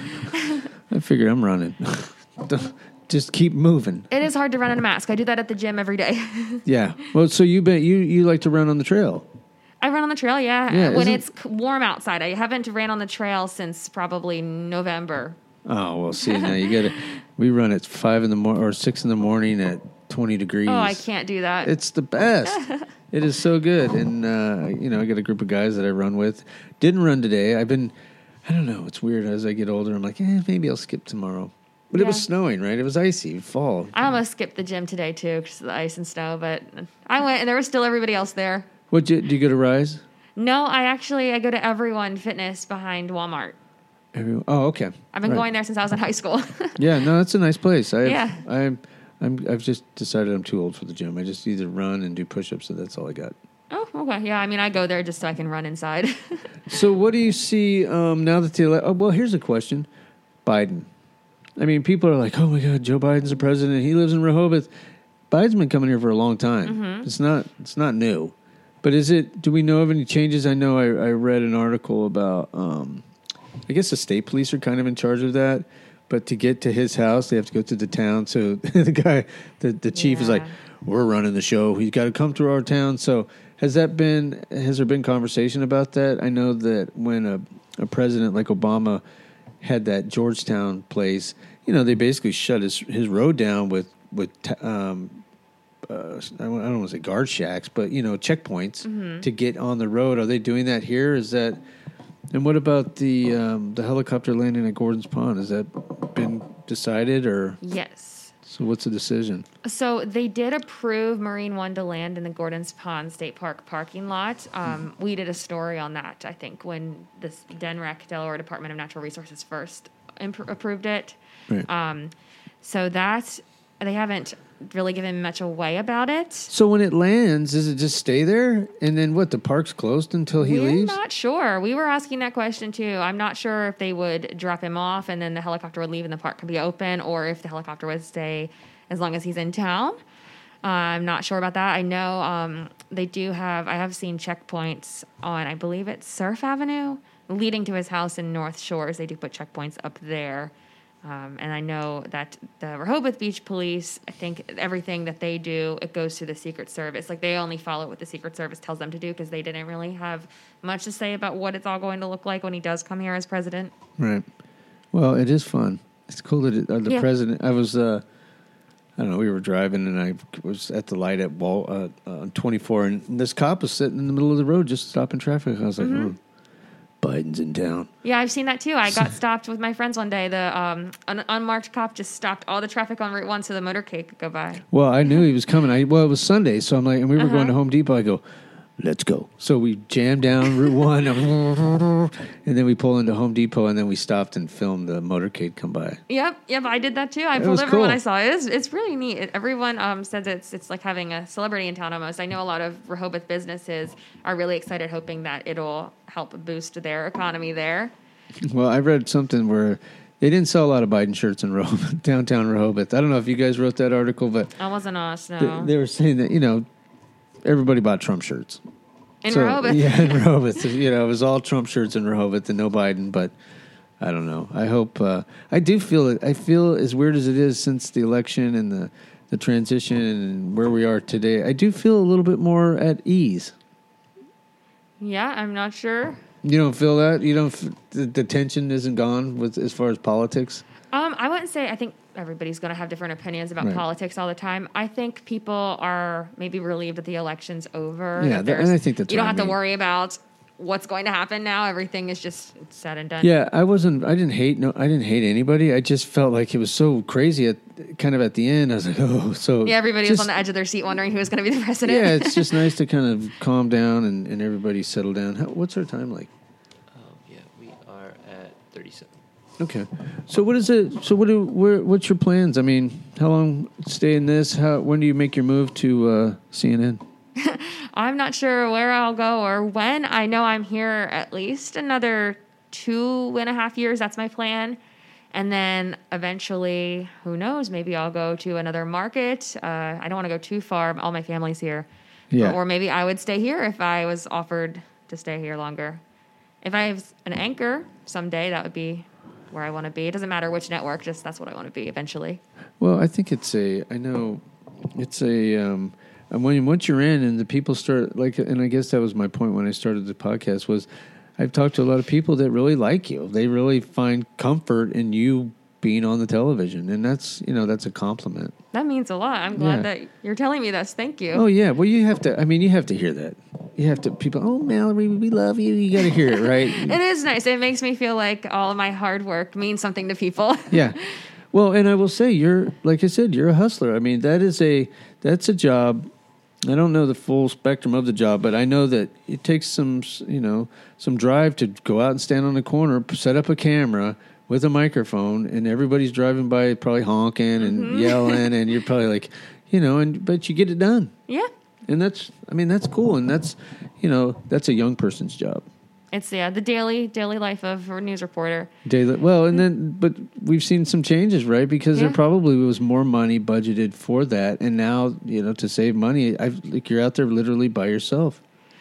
I figure I'm running. Just keep moving. It is hard to run in a mask. I do that at the gym every day. Yeah. Well, so you bet you you like to run on the trail. I run on the trail, yeah. yeah when it's warm outside. I haven't ran on the trail since probably November. Oh, well, see, now you got to. We run at five in the morning or six in the morning at twenty degrees. Oh, I can't do that. It's the best. It is so good, and uh, you know, I got a group of guys that I run with. Didn't run today. I've been. I don't know. It's weird. As I get older, I'm like, eh, maybe I'll skip tomorrow. But yeah. It was snowing, right? It was icy, fall. I almost skipped the gym today, too, because of the ice and snow. But I went, and there was still everybody else there. What do you, do you go to Rise? No, I actually, I go to Everyone Fitness behind Walmart. Everyone, oh, okay. I've been right. going there since I was in high school. Yeah, no, that's a nice place. I have, yeah. I'm, I'm, I've just decided I'm too old for the gym. I just either run and do push-ups, so that's all I got. Oh, okay. Yeah, I mean, I go there just so I can run inside. So what do you see um, now that the ele- oh, well, here's a question. Biden. I mean, people are like, oh, my God, Joe Biden's the president. He lives in Rehoboth. Biden's been coming here for a long time. Mm-hmm. It's not It's not new. But is it? Do we know of any changes? I know I, I read an article about, um, I guess the state police are kind of in charge of that. but to get to his house, they have to go through the town. So the guy, the, the chief Yeah. is like, we're running the show. He's got to come through our town. So has that been, has there been conversation about that? I know that when a, a president like Obama had that Georgetown place, you know, they basically shut his, his road down with, with um, uh, I don't want to say guard shacks, but, you know, checkpoints Mm-hmm. to get on the road. Are they doing that here? Is that, and what about the um, the helicopter landing at Gordon's Pond? Has that been decided, or Yes. so? What's the decision? So they did approve Marine One to land in the Gordon's Pond State Park parking lot. Um, we did a story on that, I think, when this D N R E C, Delaware Department of Natural Resources, first imp- approved it. Right. Um, so that they haven't really given much away about it. So when it lands, does it just stay there, and then what? The park's closed until he We're leaves. not sure. We were asking that question too. I'm not sure if they would drop him off and then the helicopter would leave and the park could be open, or if the helicopter would stay as long as he's in town. Uh, I'm not sure about that. I know um, they do have, I have seen checkpoints on, I believe it's Surf Avenue, leading to his house in North Shores. They do put checkpoints up there. Um, and I know that the Rehoboth Beach Police, I think everything that they do, it goes to the Secret Service. Like, they only follow what the Secret Service tells them to do because they didn't really have much to say about what it's all going to look like when he does come here as president. Right. Well, it is fun. It's cool that it, uh, the Yeah. president. I was. Uh, I don't know. We were driving, and I was at the light at Wall uh, uh, twenty-four, and this cop was sitting in the middle of the road just stopping traffic. I was like, Mm-hmm. oh, Biden's in town. Yeah, I've seen that too. I got stopped with my friends one day. The um, an unmarked cop just stopped all the traffic on Route One so the motorcade could go by. Well, I knew he was coming. I well, it was Sunday, so I'm like, and we were Uh-huh. going to Home Depot. I go, let's go. So we jammed down Route One, and then we pull into Home Depot, and then we stopped and filmed the motorcade come by. Yep, yep, I did that too. I It pulled was everyone cool. I saw. It is, it's really neat. It, everyone um, says it's it's like having a celebrity in town almost. I know a lot of Rehoboth businesses are really excited, hoping that it'll help boost their economy there. Well, I read something where they didn't sell a lot of Biden shirts in Rehoboth, downtown Rehoboth. I don't know if you guys wrote that article, but That wasn't us, no. they, they were saying that, you know, everybody bought Trump shirts. in So, Rehoboth. Yeah, in Rehoboth. You know, it was all Trump shirts in Rehoboth and no Biden, but I don't know. I hope, uh, I do feel it. I feel as weird as it is since the election and the, the transition and where we are today, I do feel a little bit more at ease. Yeah, I'm not sure. You don't feel that? You don't, f- the, the tension isn't gone with as far as politics? Um, I wouldn't say. I think everybody's going to have different opinions about Right. politics all the time. I think people are maybe relieved that the election's over. Yeah, that that- and there's- I think that's you don't what I have to mean. worry about what's going to happen now. Everything is just it's said and done. Yeah, I wasn't. I didn't hate. No, I didn't hate anybody. I just felt like it was so crazy at kind of at the end. I was like, oh, so Yeah, everybody just, was on the edge of their seat wondering who was going to be the president. Yeah, it's just nice to kind of calm down and, and everybody settle down. How, what's our time like? Oh, yeah, we are at thirty-seven. Okay, so what is it? So what? Do, where, what's your plans? I mean, how long stay in this? How? When do you make your move to uh, C N N? I'm not sure where I'll go or when. I know I'm here at least another two and a half years. That's my plan. And then eventually, who knows, maybe I'll go to another market. Uh, I don't want to go too far. All my family's here. Yeah. Or maybe I would stay here if I was offered to stay here longer. If I have an anchor someday, that would be where I want to be. It doesn't matter which network, just that's what I want to be eventually. Well, I think it's a. I know, it's a. Um, and when once you're in, and the people start like, and I guess that was my point when I started the podcast was, I've talked to a lot of people that really like you. They really find comfort in you being on the television, and that's you know that's a compliment. That means a lot. I'm glad Yeah. that you're telling me this. Thank you. Oh yeah, well you have to. I mean, you have to hear that. You have to. People, oh Mallory, we love you. You got to hear it, right? It is nice. It makes me feel like all of my hard work means something to people. Yeah. Well, and I will say, you're like I said, you're a hustler. I mean, that is a that's a job. I don't know the full spectrum of the job, but I know that it takes some, you know, some drive to go out and stand on the corner, set up a camera with a microphone, and everybody's driving by, probably honking and Mm-hmm. yelling, and you're probably like, you know, and but you get it done, Yeah. and that's, I mean, that's cool, and that's, you know, that's a young person's job. It's yeah, the daily daily life of a news reporter. Daily, well, and then, but we've seen some changes, right? Because there Yeah. probably was more money budgeted for that, and now, you know, to save money, I've, like you're out there literally by yourself.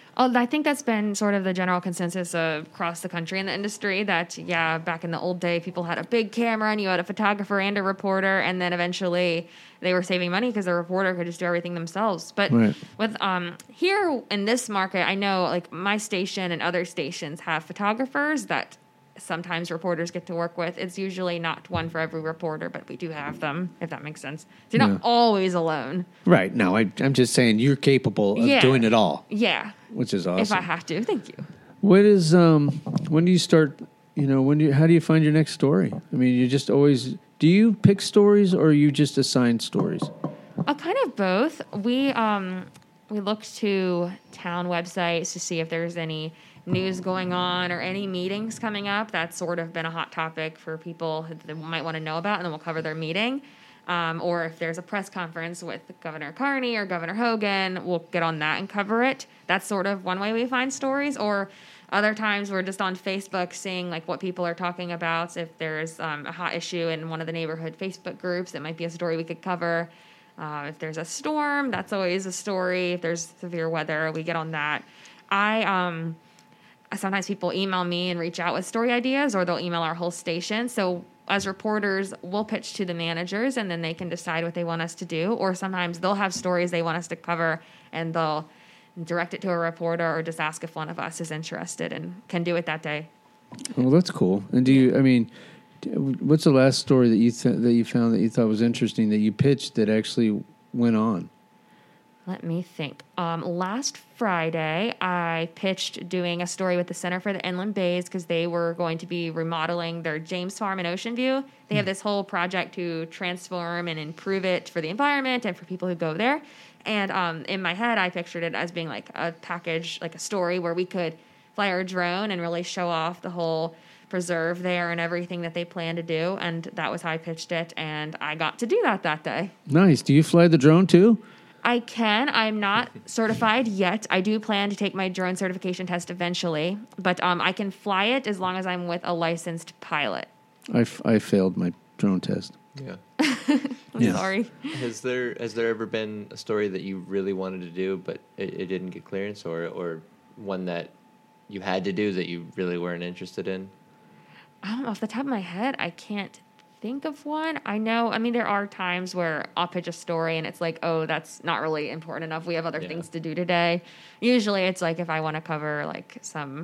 Oh, I think that's been sort of the general consensus uh, across the country in the industry that, yeah, back in the old day, people had a big camera and you had a photographer and a reporter, and then eventually they were saving money because the reporter could just do everything themselves. But Right. with um, here in this market, I know like my station and other stations have photographers that sometimes reporters get to work with. It's usually not one for every reporter, but we do have them, if that makes sense. So you're not Yeah. always alone. Right. No, I, I'm just saying you're capable of Yeah. doing it all, Yeah, which is awesome. if I have to. Thank you. What is um? When do you start? You know, when do you, how do you find your next story? I mean, you just always do you pick stories or you just assign stories? Uh, kind of both. We um we looked to town websites to see if there's any news going on or any meetings coming up. That's sort of been a hot topic for people that might want to know about, and then we'll cover their meeting. Um, or if there's a press conference with Governor Carney or Governor Hogan, we'll get on that and cover it. That's sort of one way we find stories. Or other times we're just on Facebook seeing like what people are talking about. If there's um, a hot issue in one of the neighborhood Facebook groups, it might be a story we could cover. Uh, if there's a storm, that's always a story. If there's severe weather, we get on that. I um, sometimes people email me and reach out with story ideas, or they'll email our whole station. So as reporters, we'll pitch to the managers, and then they can decide what they want us to do. Or sometimes they'll have stories they want us to cover, and they'll direct it to a reporter or just ask if one of us is interested and can do it that day. Well, that's cool. And do you? I mean, what's the last story that you th- that you found that you thought was interesting that you pitched that actually went on? Let me think. Um, last Friday, I pitched doing a story with the Center for the Inland Bays because they were going to be remodeling their James Farm in Ocean View. They have this whole project to transform and improve it for the environment and for people who go there. And um, in my head, I pictured it as being like a package, like a story where we could fly our drone and really show off the whole preserve there and everything that they plan to do. And that was how I pitched it. And I got to do that that day. Nice. Do you fly the drone too? I can. I'm not certified yet. I do plan to take my drone certification test eventually, but um, I can fly it as long as I'm with a licensed pilot. I, f- I failed my drone test. Yeah. I'm Yeah. sorry. Has there has there ever been a story that you really wanted to do but it, it didn't get clearance, or or one that you had to do that you really weren't interested in? Um, off the top of my head, I can't think of one. I know, I mean, there are times where I'll pitch a story and it's like, oh, that's not really important enough. We have other Yeah. things to do today. Usually it's like if I want to cover like some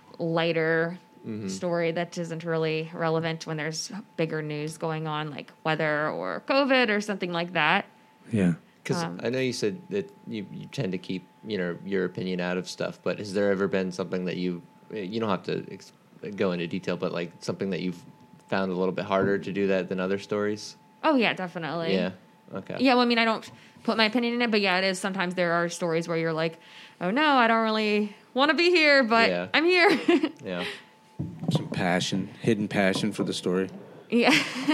lighter Mm-hmm. story that isn't really relevant when there's bigger news going on, like weather or COVID or something like that. Yeah. Because Um, I know you said that you, you tend to keep you know your opinion out of stuff, but has there ever been something that you you don't have to ex- go into detail, but like something that you've found a little bit harder to do that than other stories? Oh, yeah, definitely. Yeah. Okay. Yeah, well, I mean, I don't put my opinion in it, but yeah, it is. Sometimes there are stories where you're like, oh, no, I don't really want to be here, but Yeah. I'm here. Yeah. Some passion, hidden passion for the story. Yeah.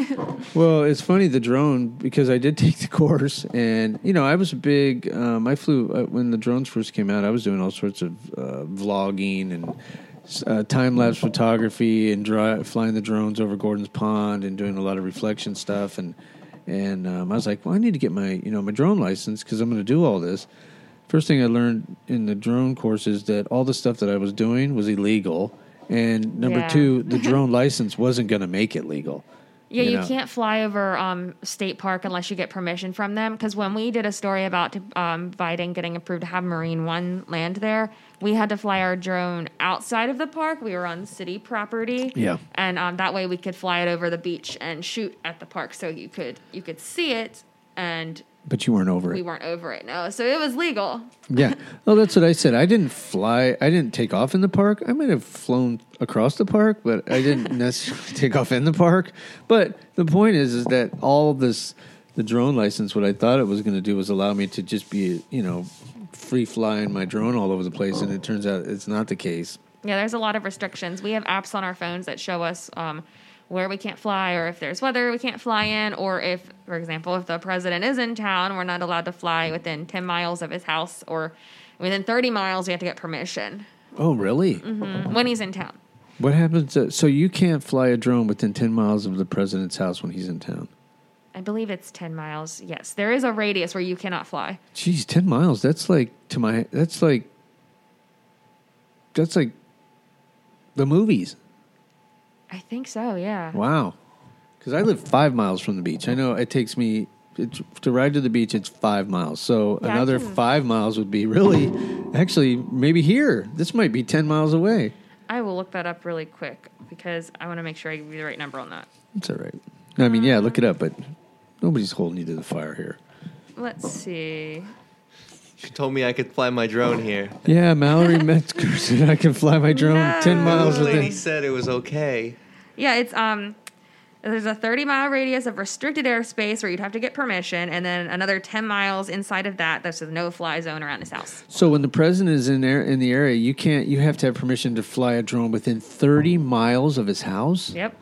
Well, it's funny, the drone, because I did take the course, and, you know, I was a big, um, I flew, uh, when the drones first came out, I was doing all sorts of uh, vlogging and uh, time-lapse photography and dry, flying the drones over Gordon's Pond and doing a lot of reflection stuff, and and um, I was like, well, I need to get my, you know, my drone license because I'm going to do all this. First thing I learned in the drone course is that all the stuff that I was doing was illegal. And number Yeah. two, the drone license wasn't going to make it legal. Yeah, You you, know. can't fly over um, state park unless you get permission from them. Because when we did a story about um, Biden getting approved to have Marine One land there, we had to fly our drone outside of the park. We were on city property, Yeah. and um, that way we could fly it over the beach and shoot at the park, so you could you could see it, and But you weren't over we it. weren't over it. No, so it was legal. Yeah. Well, that's what I said. I didn't fly. I didn't take off in the park. I might have flown across the park, but I didn't necessarily take off in the park. But the point is, is that all this, the drone license, what I thought it was going to do was allow me to just be, you know, free flying my drone all over the place. And it turns out it's not the case. Yeah, there's a lot of restrictions. We have apps on our phones that show us um, where we can't fly, or if there's weather we can't fly in, or if, for example, if the president is in town, we're not allowed to fly within ten miles of his house, or within thirty miles, we have to get permission Oh, really? mm, when he's in town. What happens? To, so you can't fly a drone within ten miles of the president's house when he's in town? I believe it's ten miles. Yes, there is a radius where you cannot fly. Geez, ten miles. That's like to my. That's like that's like the movies. I think so, yeah. Wow. Because I live five miles from the beach. I know it takes me it's, to ride to the beach. It's five miles. So Yeah, I another can- five miles would be really, actually, maybe here. This might be ten miles away. I will look that up really quick because I want to make sure I give you the right number on that. That's all right. I mean, yeah, look it up, but nobody's holding you to the fire here. Let's see. She told me I could fly my drone here. Yeah, Mallory Metzger said I can fly my drone No. ten miles The lady within. said it was okay. Yeah, it's um there's a thirty mile radius of restricted airspace where you'd have to get permission, and then another ten miles inside of that that's a no fly zone around his house. So when the president is in there in the area, you can't. You have to have permission to fly a drone within thirty miles of his house. Yep.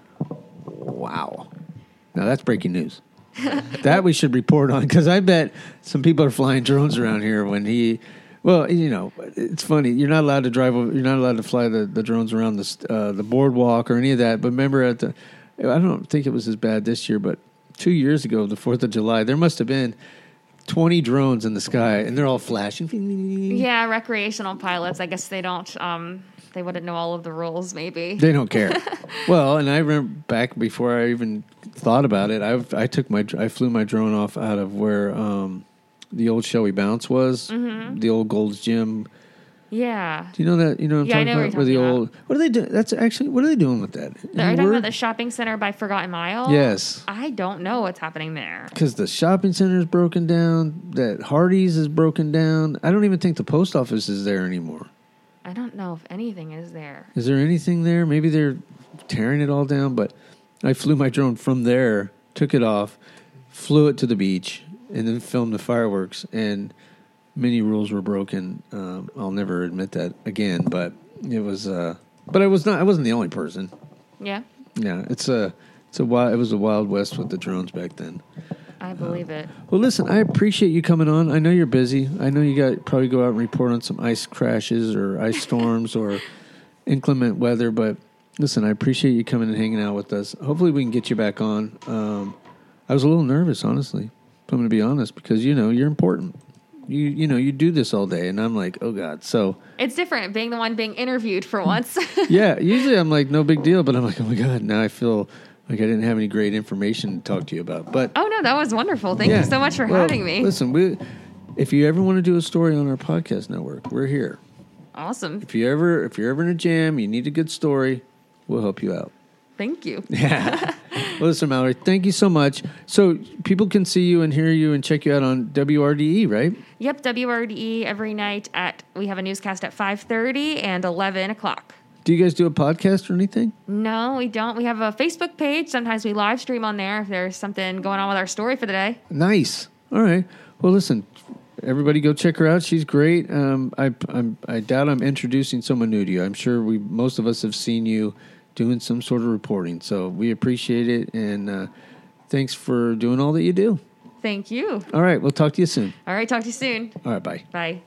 Wow. Now that's breaking news. That we should report on, because I bet some people are flying drones around here when he. Well, you know, it's funny. You're not allowed to drive. You're not allowed to fly the, the drones around the uh, the boardwalk or any of that. But remember, at the, I don't think it was as bad this year, but two years ago, the Fourth of July, there must have been twenty drones in the sky, and they're all flashing. Yeah, recreational pilots. I guess they don't. Um, they wouldn't know all of the rules. Maybe. They don't care. Well, and I remember back before I even thought about it, I I took my I flew my drone off out of where um, the old Shelley Bounce was, Mm-hmm. the old Gold's Gym. Yeah. Do you know that? You know what I'm Yeah, I talking know what about? you're Where the talking old what are they doing? That's actually what are they doing with that? Are you Any talking word? about the shopping center by Forgotten Mile? Yes. I don't know what's happening there. Because the shopping center is broken down. That Hardee's is broken down. I don't even think the post office is there anymore. I don't know if anything is there. Is there anything there? Maybe they're tearing it all down, but I flew my drone from there, took it off, flew it to the beach, and then filmed the fireworks, and many rules were broken. Um, I'll never admit that again, but it was, uh, but I was not, I wasn't the only person. Yeah, Yeah, it's a, it's a wild, it was a wild west with the drones back then. I believe it. Well, listen, I appreciate you coming on. I know you're busy. I know you got probably go out and report on some ice crashes or ice storms or inclement weather. But listen, I appreciate you coming and hanging out with us. Hopefully, we can get you back on. Um, I was a little nervous, honestly. I'm going to be honest, because you know you're important. You you know you do this all day, and I'm like, oh God. So It's different being the one being interviewed for once. yeah, usually I'm like, no big deal, but I'm like, oh my God, now I feel like I didn't have any great information to talk to you about. But Oh no, that was wonderful. Thank yeah. you so much for Well, having me. Listen, we, if you ever want to do a story on our podcast network, we're here. Awesome. If you ever if you're ever in a jam, you need a good story, we'll help you out. Thank you. Yeah. Well, listen, Mallory, thank you so much. So people can see you and hear you and check you out on W R D E, right? Yep, W R D E every night at we have a newscast at five thirty and eleven o'clock. Do you guys do a podcast or anything? No, we don't. We have a Facebook page. Sometimes we live stream on there if there's something going on with our story for the day. Nice. All right. Well, listen, everybody go check her out. She's great. Um, I, I'm, I doubt I'm introducing someone new to you. I'm sure we most of us have seen you doing some sort of reporting. So we appreciate it. And uh, thanks for doing all that you do. Thank you. All right. We'll talk to you soon. All right, talk to you soon. All right. Bye. Bye.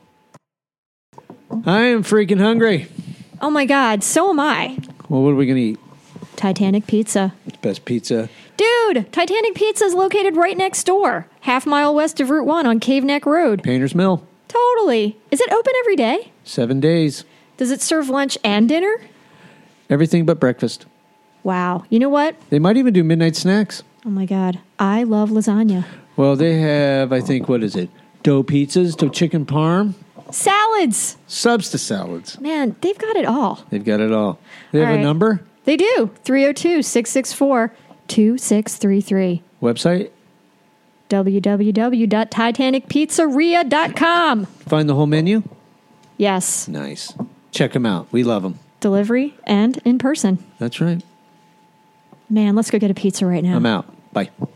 I am freaking hungry. Oh my God, so am I. Well, what are we going to eat? Titanic Pizza. Best pizza. Dude, Titanic Pizza is located right next door, half mile west of Route one on Cave Neck Road. Painter's Mill. Totally. Is it open every day? Seven days. Does it serve lunch and dinner? Everything but breakfast. Wow. You know what? They might even do midnight snacks. Oh my God, I love lasagna. Well, they have, I think, what is it? Dough pizzas, dough chicken parm, Salads. subs to salads. Man, they've got it all. They've got it all. They have All a right. number? They do. three oh two, six six four, two six three three. Website? w w w dot titanic pizzeria dot com. Find the whole menu? Yes. Nice. Check them out. We love them. Delivery and in person. That's right. Man, let's go get a pizza right now. I'm out. Bye.